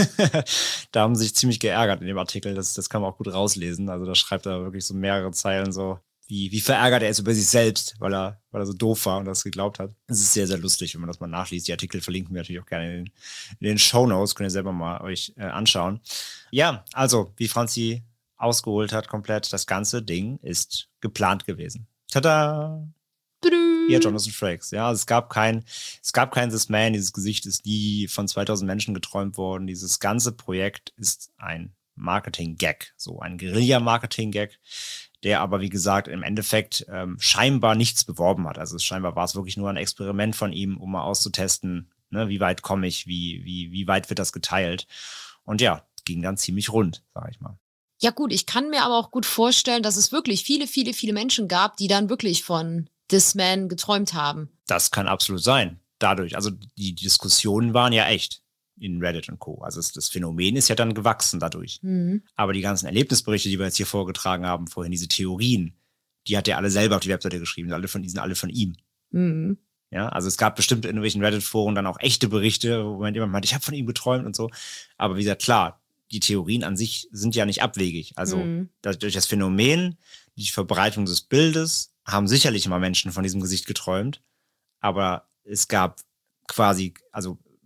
Speaker 3: da haben sie sich ziemlich geärgert in dem Artikel. Das kann man auch gut rauslesen. Also da schreibt er wirklich so mehrere Zeilen so, wie verärgert er ist über sich selbst, weil er so doof war und das geglaubt hat. Es ist sehr, sehr lustig, wenn man das mal nachliest. Die Artikel verlinken wir natürlich auch gerne in den Shownotes. Könnt ihr selber mal euch anschauen. Ja, also, wie Franzi ausgeholt hat komplett, das ganze Ding ist geplant gewesen. Tada! Ja, Jonathan Frakes. Ja, also es gab kein Thisman. Dieses Gesicht ist nie von 2000 Menschen geträumt worden. Dieses ganze Projekt ist ein Marketing-Gag. So ein Guerilla-Marketing-Gag, der aber, wie gesagt, im Endeffekt scheinbar nichts beworben hat. Also scheinbar war es wirklich nur ein Experiment von ihm, um mal auszutesten, ne, wie weit komme ich, wie weit wird das geteilt. Und ja, ging dann ziemlich rund, sag ich mal.
Speaker 4: Ja gut, ich kann mir aber auch gut vorstellen, dass es wirklich viele, viele, viele Menschen gab, die dann wirklich von Thisman geträumt haben.
Speaker 3: Das kann absolut sein. Dadurch, also die Diskussionen waren ja echt in Reddit und Co. Also das Phänomen ist ja dann gewachsen dadurch. Mhm. Aber die ganzen Erlebnisberichte, die wir jetzt hier vorgetragen haben, vorhin diese Theorien, die hat er alle selber auf die Webseite geschrieben. Die sind alle von ihm. Mhm. Ja, also es gab bestimmt in irgendwelchen Reddit-Foren dann auch echte Berichte, wo jemand meinte, ich habe von ihm geträumt und so. Aber wie gesagt, klar, die Theorien an sich sind ja nicht abwegig. Also durch das Phänomen, die Verbreitung des Bildes, haben sicherlich immer Menschen von diesem Gesicht geträumt. Aber es gab quasi, also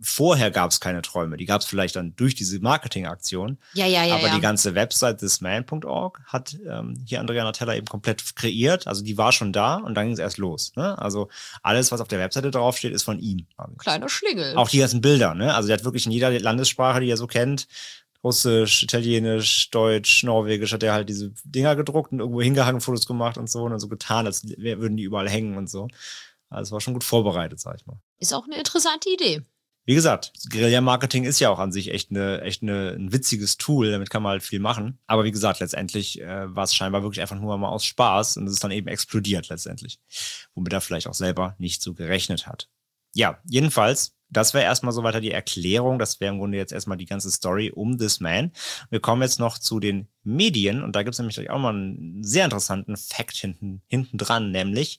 Speaker 3: vorher gab es keine Träume. Die gab es vielleicht dann durch diese Marketingaktion.
Speaker 4: Ja.
Speaker 3: Aber die ganze Website thisman.org hat hier Andrea Nutella eben komplett kreiert. Also die war schon da und dann ging es erst los. Ne? Also alles, was auf der Webseite draufsteht, ist von ihm.
Speaker 4: Kleiner Schlingel.
Speaker 3: Auch die ganzen Bilder. Ne? Also der hat wirklich in jeder Landessprache, die er so kennt, Russisch, Italienisch, Deutsch, Norwegisch, hat er halt diese Dinger gedruckt und irgendwo hingehangen, Fotos gemacht und so. Und dann so getan, als würden die überall hängen und so. Also es war schon gut vorbereitet, sag ich mal.
Speaker 4: Ist auch eine interessante Idee.
Speaker 3: Wie gesagt, Guerilla-Marketing ist ja auch an sich echt ein witziges Tool, damit kann man halt viel machen. Aber wie gesagt, letztendlich war es scheinbar wirklich einfach nur mal aus Spaß und es ist dann eben explodiert letztendlich. Womit er vielleicht auch selber nicht so gerechnet hat. Ja, jedenfalls, das wäre erstmal so weiter die Erklärung. Das wäre im Grunde jetzt erstmal die ganze Story um This Man. Wir kommen jetzt noch zu den Medien und da gibt es nämlich gleich auch mal einen sehr interessanten Fact hinten dran, nämlich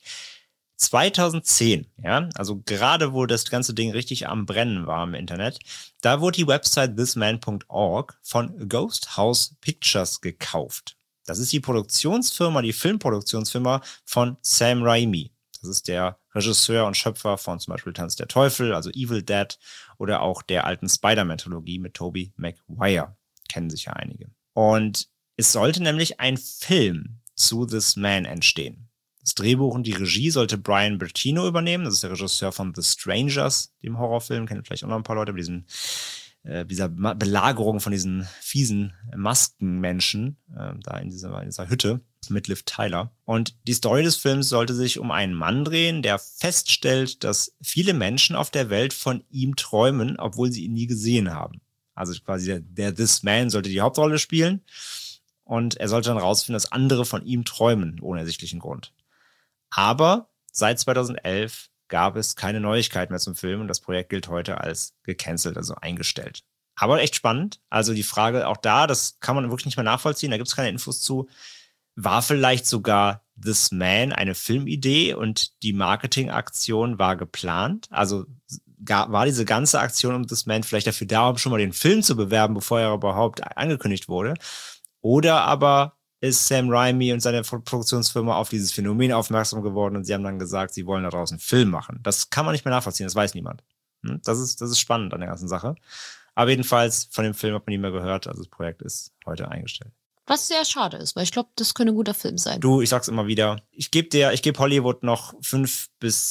Speaker 3: 2010, ja, also gerade wo das ganze Ding richtig am Brennen war im Internet, da wurde die Website thisman.org von Ghost House Pictures gekauft. Das ist die Filmproduktionsfirma von Sam Raimi. Das ist der Regisseur und Schöpfer von zum Beispiel Tanz der Teufel, also Evil Dead oder auch der alten Spider-Man-Trilogie mit Tobey Maguire. Kennen sicher einige. Und es sollte nämlich ein Film zu This Man entstehen. Das Drehbuch und die Regie sollte Brian Bertino übernehmen. Das ist der Regisseur von The Strangers, dem Horrorfilm. Kennen vielleicht auch noch ein paar Leute bei dieser Belagerung von diesen fiesen Maskenmenschen da in dieser Hütte mit Liv Tyler. Und die Story des Films sollte sich um einen Mann drehen, der feststellt, dass viele Menschen auf der Welt von ihm träumen, obwohl sie ihn nie gesehen haben. Also quasi der This Man sollte die Hauptrolle spielen. Und er sollte dann rausfinden, dass andere von ihm träumen, ohne ersichtlichen Grund. Aber seit 2011 gab es keine Neuigkeiten mehr zum Film und das Projekt gilt heute als gecancelt, also eingestellt. Aber echt spannend. Also die Frage auch da, das kann man wirklich nicht mehr nachvollziehen, da gibt es keine Infos zu. War vielleicht sogar This Man eine Filmidee und die Marketingaktion war geplant? Also war diese ganze Aktion um This Man vielleicht dafür da, um schon mal den Film zu bewerben, bevor er überhaupt angekündigt wurde? Oder aber ist Sam Raimi und seine Produktionsfirma auf dieses Phänomen aufmerksam geworden und sie haben dann gesagt, sie wollen da draußen einen Film machen. Das kann man nicht mehr nachvollziehen, das weiß niemand. Das ist spannend an der ganzen Sache. Aber jedenfalls, von dem Film hat man nie mehr gehört, also das Projekt ist heute eingestellt.
Speaker 4: Was sehr schade ist, weil ich glaube, das könnte ein guter Film sein.
Speaker 3: Du, ich sag's immer wieder, ich gebe Hollywood noch 5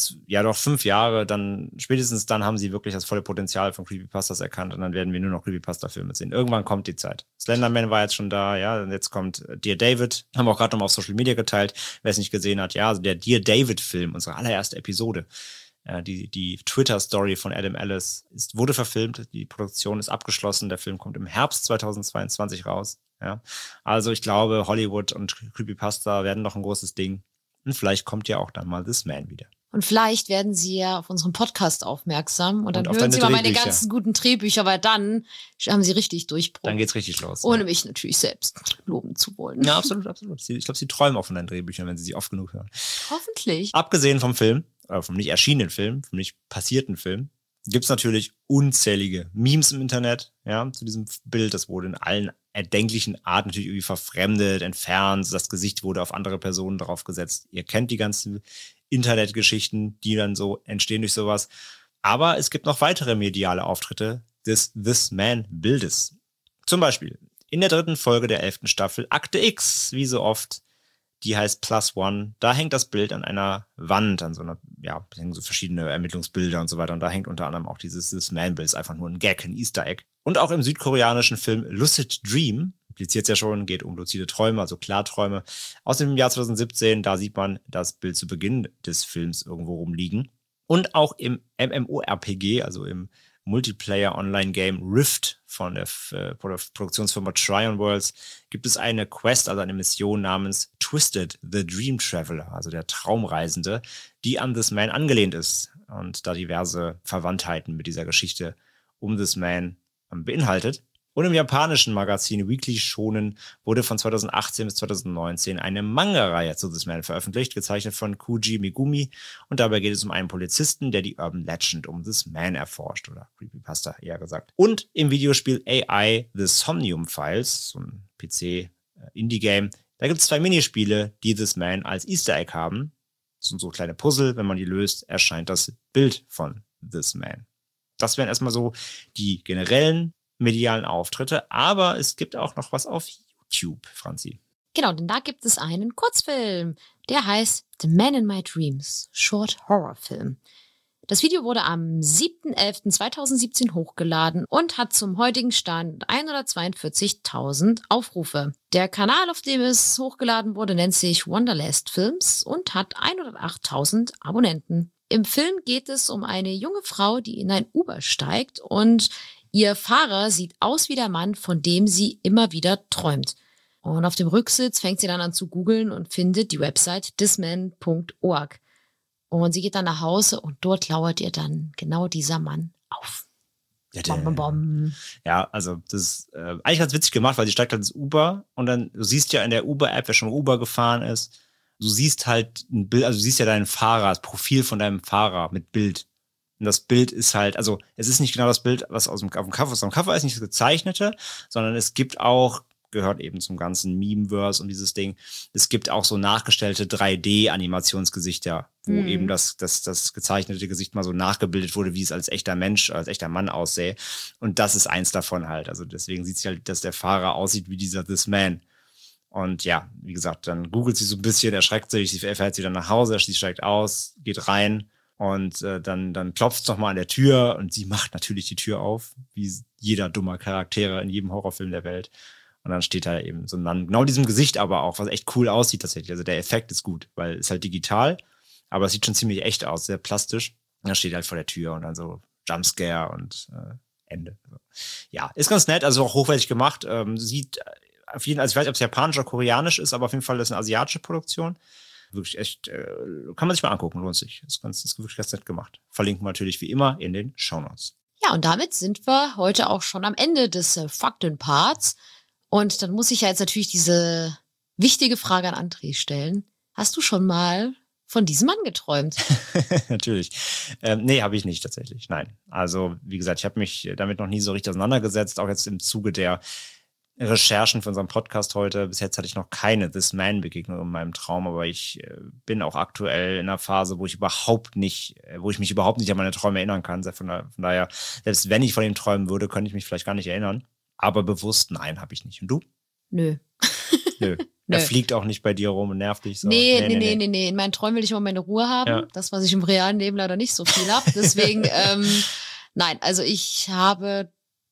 Speaker 3: Jahre, dann spätestens dann haben sie wirklich das volle Potenzial von Creepypastas erkannt und dann werden wir nur noch Creepypasta-Filme sehen. Irgendwann kommt die Zeit. Slenderman war jetzt schon da, ja, und jetzt kommt Dear David, haben wir auch gerade nochmal auf Social Media geteilt, wer es nicht gesehen hat, ja, also der Dear David-Film, unsere allererste Episode. Die Twitter-Story von Adam Ellis wurde verfilmt, die Produktion ist abgeschlossen, der Film kommt im Herbst 2022 raus. Ja. Also ich glaube, Hollywood und Creepypasta werden noch ein großes Ding. Und vielleicht kommt ja auch dann mal This Man wieder.
Speaker 4: Und vielleicht werden Sie ja auf unseren Podcast aufmerksam und dann
Speaker 3: auf
Speaker 4: hören Sie
Speaker 3: deine
Speaker 4: mal meine
Speaker 3: Drehbücher.
Speaker 4: ganzen guten Drehbücher, weil dann haben Sie richtig Durchbruch.
Speaker 3: Dann geht's richtig los.
Speaker 4: Ohne mich natürlich selbst loben zu wollen.
Speaker 3: Ja, absolut. Ich glaube, Sie träumen auch von deinen Drehbüchern, wenn Sie sie oft genug hören.
Speaker 4: Hoffentlich.
Speaker 3: Abgesehen vom Film, vom nicht erschienenen Film, vom nicht passierten Film, gibt's natürlich unzählige Memes im Internet, ja, zu diesem Bild. Das wurde in allen erdenklichen Arten natürlich irgendwie verfremdet, entfernt. Das Gesicht wurde auf andere Personen draufgesetzt. Ihr kennt die ganzen Internetgeschichten, die dann so entstehen durch sowas. Aber es gibt noch weitere mediale Auftritte des This Man-Bildes. Zum Beispiel in der 3. Folge der 11. Staffel Akte X, wie so oft. Die heißt Plus One. Da hängt das Bild an einer Wand, an so einer, ja, hängen so verschiedene Ermittlungsbilder und so weiter. Und da hängt unter anderem auch dieses Man-Bild. Ist einfach nur ein Gag, ein Easter Egg. Und auch im südkoreanischen Film Lucid Dream, impliziert es ja schon, geht um luzide Träume, also Klarträume. Aus dem Jahr 2017, da sieht man das Bild zu Beginn des Films irgendwo rumliegen. Und auch im MMORPG, also im Multiplayer-Online-Game Rift von der Produktionsfirma Tryon Worlds gibt es eine Quest, also eine Mission namens Twisted, the Dream Traveler, also der Traumreisende, die an This Man angelehnt ist und da diverse Verwandtheiten mit dieser Geschichte um This Man beinhaltet. Und im japanischen Magazin Weekly Shonen wurde von 2018 bis 2019 eine Manga-Reihe zu This Man veröffentlicht, gezeichnet von Koji Megumi. Und dabei geht es um einen Polizisten, der die Urban Legend um This Man erforscht, oder Creepypasta eher gesagt. Und im Videospiel AI The Somnium Files, so ein PC-Indie-Game, da gibt es 2 Minispiele, die This Man als Easter Egg haben. Das sind so kleine Puzzle, wenn man die löst, erscheint das Bild von This Man. Das wären erstmal so die generellen medialen Auftritte. Aber es gibt auch noch was auf YouTube, Franzi.
Speaker 4: Genau, denn da gibt es einen Kurzfilm, der heißt The Man in My Dreams, Short Horror Film. Das Video wurde am 7.11.2017 hochgeladen und hat zum heutigen Stand 142.000 Aufrufe. Der Kanal, auf dem es hochgeladen wurde, nennt sich Wonderlust Films und hat 108.000 Abonnenten. Im Film geht es um eine junge Frau, die in ein Uber steigt und ihr Fahrer sieht aus wie der Mann, von dem sie immer wieder träumt. Und auf dem Rücksitz fängt sie dann an zu googeln und findet die Website thisman.org. Und sie geht dann nach Hause und dort lauert ihr dann genau dieser Mann auf. Bom, bom, bom.
Speaker 3: Ja, also das ist eigentlich ganz witzig gemacht, weil sie steigt halt ins Uber und dann, du siehst ja in der Uber-App, wer schon Uber gefahren ist, du siehst halt ein Bild, also du siehst ja deinen Fahrer, das Profil von deinem Fahrer mit Bild. Und das Bild ist halt, also es ist nicht genau das Bild, was auf dem Cover ist, nicht das gezeichnete, sondern es gibt auch, gehört eben zum ganzen Meme-Verse und dieses Ding, es gibt auch so nachgestellte 3D-Animationsgesichter, wo eben das gezeichnete Gesicht mal so nachgebildet wurde, wie es als echter Mensch, als echter Mann aussähe. Und das ist eins davon halt. Also deswegen sieht sie halt, dass der Fahrer aussieht wie dieser This Man. Und ja, wie gesagt, dann googelt sie so ein bisschen, erschreckt sich, sie fährt sie dann nach Hause, sie steigt aus, geht rein und dann klopft es nochmal an der Tür und sie macht natürlich die Tür auf, wie jeder dummer Charaktere in jedem Horrorfilm der Welt. Und dann steht da eben so ein Mann, genau diesem Gesicht aber auch, was echt cool aussieht tatsächlich. Also der Effekt ist gut, weil es halt digital, aber es sieht schon ziemlich echt aus, sehr plastisch. Und dann steht er halt vor der Tür und dann so Jumpscare und Ende. Ja, ist ganz nett, also auch hochwertig gemacht. Sieht auf jeden Fall, also ich weiß nicht, ob es japanisch oder koreanisch ist, aber auf jeden Fall ist es eine asiatische Produktion. Wirklich echt, kann man sich mal angucken, lohnt sich. Ist wirklich ganz nett gemacht. Verlinken wir natürlich wie immer in den Shownotes.
Speaker 4: Ja, und damit sind wir heute auch schon am Ende des Faktenparts. Und dann muss ich ja jetzt natürlich diese wichtige Frage an André stellen. Hast du schon mal von diesem Mann geträumt?
Speaker 3: Natürlich. Nee, habe ich nicht tatsächlich. Nein. Also, wie gesagt, ich habe mich damit noch nie so richtig auseinandergesetzt, auch jetzt im Zuge der Recherchen für unseren Podcast heute. Bis jetzt hatte ich noch keine This Man-Begegnung in meinem Traum, aber ich bin auch aktuell in einer Phase, wo ich mich überhaupt nicht an meine Träume erinnern kann. Von daher, selbst wenn ich von ihm träumen würde, könnte ich mich vielleicht gar nicht erinnern. Aber bewusst, nein, habe ich nicht. Und du?
Speaker 4: Nö.
Speaker 3: Nö. Er fliegt auch nicht bei dir rum und nervt dich so.
Speaker 4: Nee. In meinen Träumen will ich immer meine Ruhe haben. Ja. Das, was ich im realen Leben leider nicht so viel habe. Deswegen, nein, also ich habe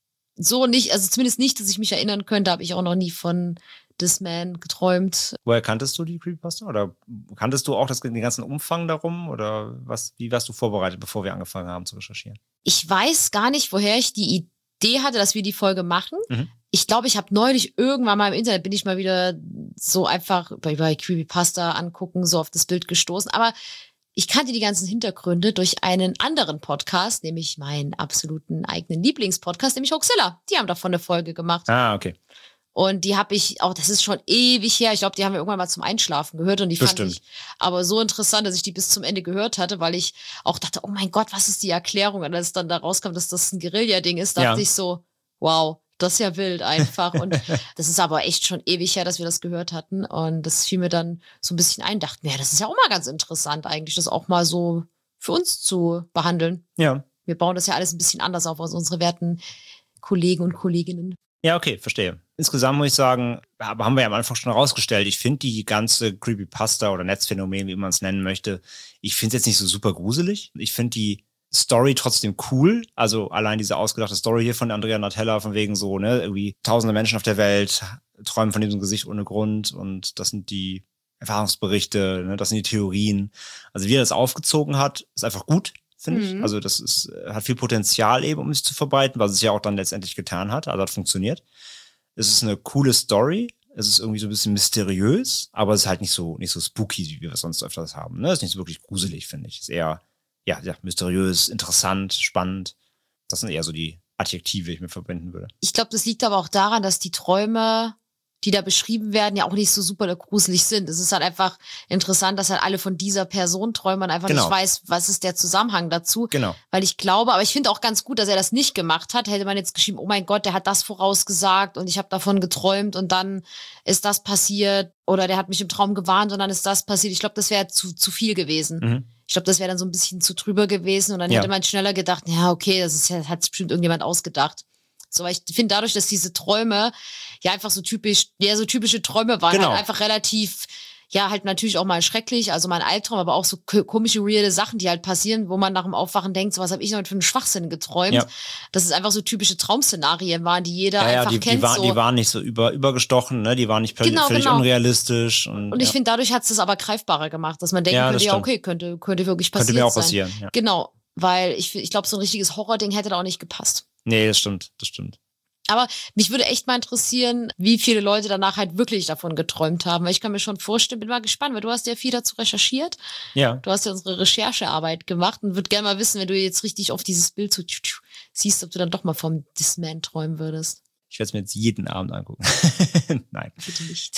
Speaker 4: so nicht, also zumindest nicht, dass ich mich erinnern könnte, habe ich auch noch nie von This Man geträumt.
Speaker 3: Woher kanntest du die Creepypasta? Oder kanntest du auch den ganzen Umfang darum? Oder wie warst du vorbereitet, bevor wir angefangen haben zu recherchieren?
Speaker 4: Ich weiß gar nicht, woher ich die Idee hatte, dass wir die Folge machen. Ich glaube, ich habe neulich irgendwann mal im Internet, bin ich mal wieder so einfach bei Creepypasta angucken, so auf das Bild gestoßen. Aber ich kannte die ganzen Hintergründe durch einen anderen Podcast, nämlich meinen absoluten eigenen Lieblingspodcast, nämlich Hoaxilla. Die haben davon eine Folge gemacht.
Speaker 3: Ah, okay.
Speaker 4: Und die habe ich auch, das ist schon ewig her, ich glaube, die haben wir irgendwann mal zum Einschlafen gehört und die fand ich aber so interessant, dass ich die bis zum Ende gehört hatte, weil ich auch dachte, oh mein Gott, was ist die Erklärung? Und als es dann da rauskam, dass das ein Guerilla-Ding ist, dachte ich so, wow, das ist ja wild einfach. Und das ist aber echt schon ewig her, dass wir das gehört hatten. Und das fiel mir dann so ein bisschen ein, dachten wir, ja, das ist ja auch mal ganz interessant eigentlich, das auch mal so für uns zu behandeln.
Speaker 3: Ja.
Speaker 4: Wir bauen das ja alles ein bisschen anders auf als unsere werten Kollegen und Kolleginnen.
Speaker 3: Ja, okay, verstehe. Insgesamt muss ich sagen, aber haben wir ja am Anfang schon herausgestellt, ich finde die ganze Creepypasta oder Netzphänomen, wie man es nennen möchte, ich finde es jetzt nicht so super gruselig. Ich finde die Story trotzdem cool. Also allein diese ausgedachte Story hier von Andrea Nardella, von wegen so, ne, irgendwie tausende Menschen auf der Welt träumen von diesem Gesicht ohne Grund und das sind die Erfahrungsberichte, ne, das sind die Theorien. Also wie er das aufgezogen hat, ist einfach gut, finde ich. Also das hat viel Potenzial eben, um sich zu verbreiten, was es ja auch dann letztendlich getan hat. Also hat funktioniert. Es ist eine coole Story. Es ist irgendwie so ein bisschen mysteriös, aber es ist halt nicht so spooky, wie wir es sonst öfters haben. Ne? Es ist nicht so wirklich gruselig, finde ich. Es ist eher ja, mysteriös, interessant, spannend. Das sind eher so die Adjektive, die ich mir verbinden würde.
Speaker 4: Ich glaube, das liegt aber auch daran, dass die Träume, die da beschrieben werden, ja auch nicht so super gruselig sind. Es ist halt einfach interessant, dass halt alle von dieser Person träumen, man einfach nicht weiß, was ist der Zusammenhang dazu.
Speaker 3: Genau.
Speaker 4: Weil ich glaube, aber ich finde auch ganz gut, dass er das nicht gemacht hat. Hätte man jetzt geschrieben, oh mein Gott, der hat das vorausgesagt und ich habe davon geträumt und dann ist das passiert oder der hat mich im Traum gewarnt und dann ist das passiert. Ich glaube, das wäre zu viel gewesen. Ich glaube, das wäre dann so ein bisschen zu drüber gewesen und dann hätte man schneller gedacht, ja, okay, hat bestimmt irgendjemand ausgedacht. So, weil ich finde dadurch, dass diese Träume ja einfach so typische Träume waren, halt einfach relativ, ja, halt natürlich auch mal schrecklich, also mal ein Albtraum, aber auch so komische, weirde Sachen, die halt passieren, wo man nach dem Aufwachen denkt, so was habe ich noch für einen Schwachsinn geträumt. Ja. Dass es einfach so typische Traumszenarien waren, die jeder einfach kennt.
Speaker 3: Die waren nicht so übergestochen, ne? Die waren nicht völlig unrealistisch. Und
Speaker 4: ich finde, dadurch hat es das aber greifbarer gemacht, dass man denken könnte, okay, könnte wirklich passieren.
Speaker 3: Könnte mir auch passieren, ja.
Speaker 4: Genau, weil ich glaube, so ein richtiges Horror-Ding hätte da auch nicht gepasst.
Speaker 3: Nee, das stimmt.
Speaker 4: Aber mich würde echt mal interessieren, wie viele Leute danach halt wirklich davon geträumt haben. Weil ich kann mir schon vorstellen, bin mal gespannt, weil du hast ja viel dazu recherchiert. Ja. Du hast ja unsere Recherchearbeit gemacht und würde gerne mal wissen, wenn du jetzt richtig auf dieses Bild so siehst, ob du dann doch mal vom Discman träumen würdest.
Speaker 3: Ich werde es mir jetzt jeden Abend angucken. Nein.
Speaker 4: Bitte nicht.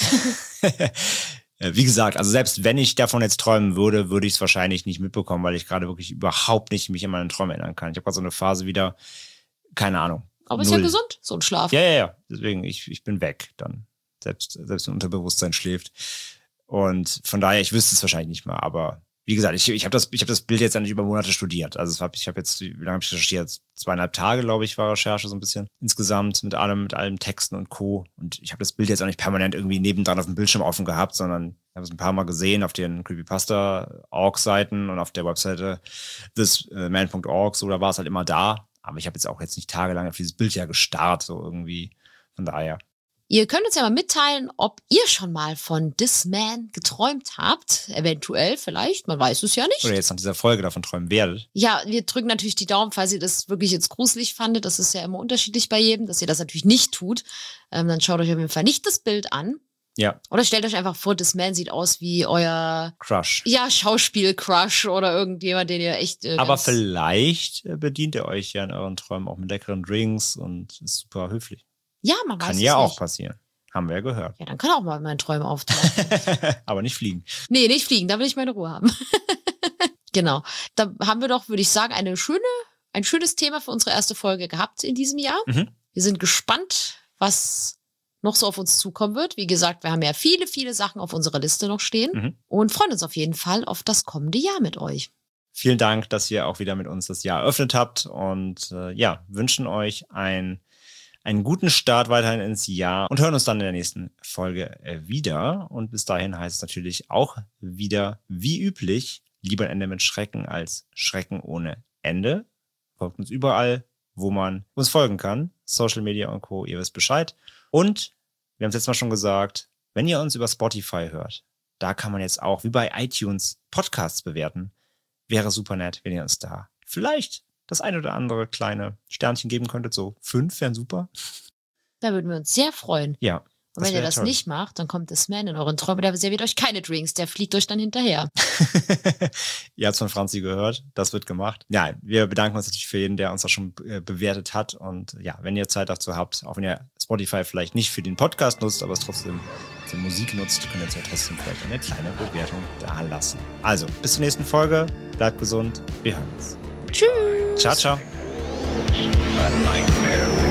Speaker 3: Wie gesagt, also selbst wenn ich davon jetzt träumen würde, würde ich es wahrscheinlich nicht mitbekommen, weil ich gerade wirklich überhaupt nicht mich an meine Träume erinnern kann. Ich habe gerade so eine Phase wieder, keine Ahnung.
Speaker 4: Aber ist ja gesund, so ein Schlaf.
Speaker 3: Ja. Deswegen, ich bin weg dann. Selbst wenn Unterbewusstsein schläft. Und von daher, ich wüsste es wahrscheinlich nicht mehr. Aber wie gesagt, ich hab das Bild jetzt ja nicht über Monate studiert. Also ich habe jetzt, wie lange habe ich recherchiert? 2,5 Tage, glaube ich, war Recherche so ein bisschen. Insgesamt mit allem Texten und Co. Und ich habe das Bild jetzt auch nicht permanent irgendwie nebendran auf dem Bildschirm offen gehabt, sondern ich habe es ein paar Mal gesehen auf den Creepypasta.org-Seiten und auf der Webseite thisman.org. So, da war es halt immer da. Aber ich habe jetzt auch nicht tagelang auf dieses Bild ja gestarrt, so irgendwie. Von daher.
Speaker 4: Ihr könnt uns ja mal mitteilen, ob ihr schon mal von Discman geträumt habt. Eventuell, vielleicht. Man weiß es ja nicht.
Speaker 3: Oder jetzt nach dieser Folge davon träumen werdet.
Speaker 4: Ja, wir drücken natürlich die Daumen, falls ihr das wirklich jetzt gruselig fandet. Das ist ja immer unterschiedlich bei jedem, dass ihr das natürlich nicht tut. Dann schaut euch auf jeden Fall nicht das Bild an.
Speaker 3: Ja.
Speaker 4: Oder stellt euch einfach vor, Discman sieht aus wie euer
Speaker 3: Crush.
Speaker 4: Ja, Schauspiel-Crush oder irgendjemand, den ihr echt.
Speaker 3: Aber vielleicht bedient ihr euch ja in euren Träumen auch mit leckeren Drinks und ist super höflich.
Speaker 4: Ja, man weiß es nicht.
Speaker 3: Kann ja auch passieren. Haben wir ja gehört.
Speaker 4: Ja, dann kann auch mal meine Träume auftauchen.
Speaker 3: Aber nicht fliegen.
Speaker 4: Nee, nicht fliegen, da will ich meine Ruhe haben. Genau. Da haben wir doch, würde ich sagen, ein schönes Thema für unsere erste Folge gehabt in diesem Jahr. Mhm. Wir sind gespannt, was noch so auf uns zukommen wird. Wie gesagt, wir haben ja viele, viele Sachen auf unserer Liste noch stehen und freuen uns auf jeden Fall auf das kommende Jahr mit euch.
Speaker 3: Vielen Dank, dass ihr auch wieder mit uns das Jahr eröffnet habt und wünschen euch einen guten Start weiterhin ins Jahr und hören uns dann in der nächsten Folge wieder. Und bis dahin heißt es natürlich auch wieder, wie üblich, lieber ein Ende mit Schrecken als Schrecken ohne Ende. Folgt uns überall, wo man uns folgen kann. Social Media und Co., ihr wisst Bescheid. Und wir haben es jetzt mal schon gesagt, wenn ihr uns über Spotify hört, da kann man jetzt auch, wie bei iTunes, Podcasts bewerten. Wäre super nett, wenn ihr uns da vielleicht das ein oder andere kleine Sternchen geben könntet. So 5 wären super.
Speaker 4: Da würden wir uns sehr freuen.
Speaker 3: Ja.
Speaker 4: Und wenn ihr das nicht macht, dann kommt Discman in euren Träumen, der serviert euch keine Drinks, der fliegt euch dann hinterher.
Speaker 3: Ihr habt es von Franzi gehört, das wird gemacht. Ja, wir bedanken uns natürlich für jeden, der uns das schon bewertet hat. Und ja, wenn ihr Zeit dazu habt, auch wenn ihr Spotify vielleicht nicht für den Podcast nutzt, aber es trotzdem zur Musik nutzt, könnt ihr jetzt ja trotzdem vielleicht eine kleine Bewertung da lassen. Also, bis zur nächsten Folge. Bleibt gesund. Wir hören uns.
Speaker 4: Tschüss.
Speaker 3: Ciao, ciao.
Speaker 2: A nightmare